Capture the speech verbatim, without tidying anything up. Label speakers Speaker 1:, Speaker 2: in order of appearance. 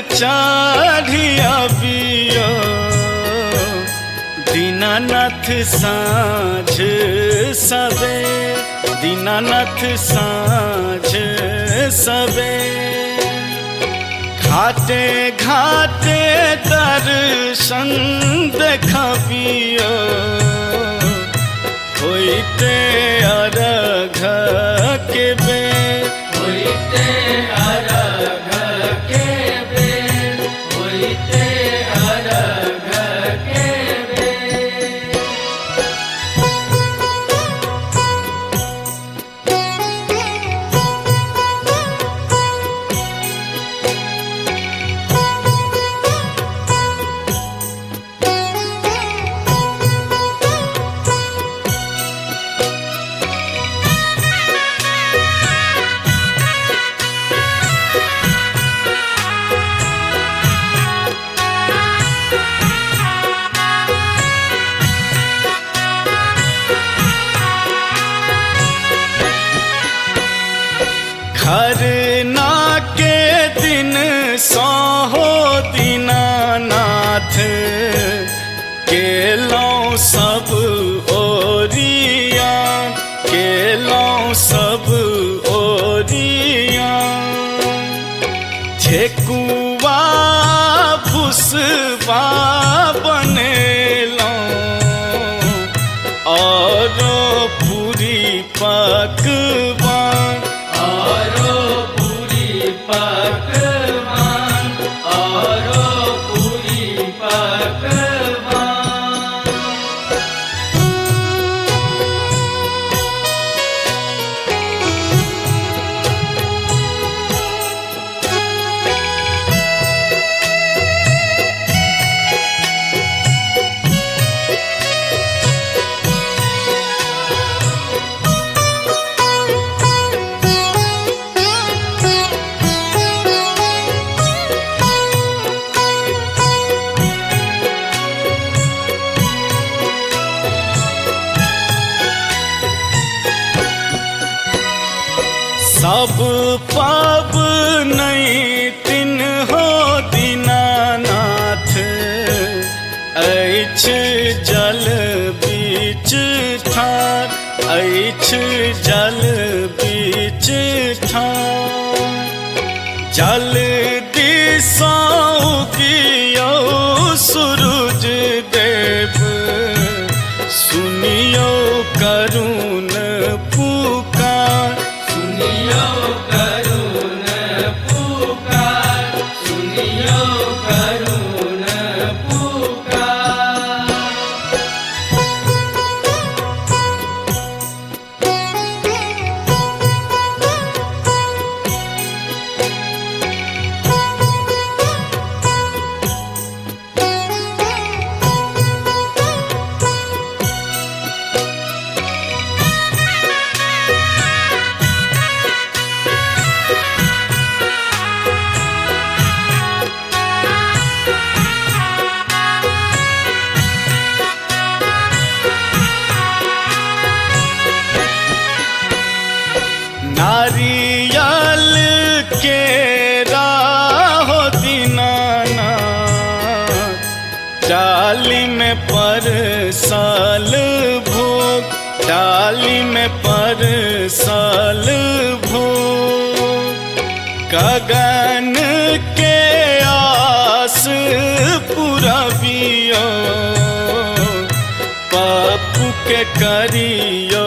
Speaker 1: चाढ़िया बियो दीनानाथ साँझ सबे दीनानाथ साँझ सबे घाटे घाटे दर्शन देखबियो होइते अरघ के बेर
Speaker 2: होइते अरघ के बेर होइते अरघ के बेर।
Speaker 1: खरना के दिन सहो दीनानाथ केलौं सब ओरिया केलौं सब ओरिया ठेकुआ भुसबा बनेलौं औरो पूरी पकवान
Speaker 2: औरो पूरी पकवान औरो पूरी पकवान।
Speaker 1: सब पाप नहीं तिन हो दीनानाथ ऐछ जल बीच ठार ऐछ जल बीच ठार जल दिसाऊ कियो सूरज देव सुनियो करुण पुकार
Speaker 2: सुनियो करुण पुकार सुनियो करुण पुकार।
Speaker 1: नारियल के राहो दीनानाथ डाली में परसल भोग डाली में परसल भोग गगन के आस पुरबियो पप्पू के करियो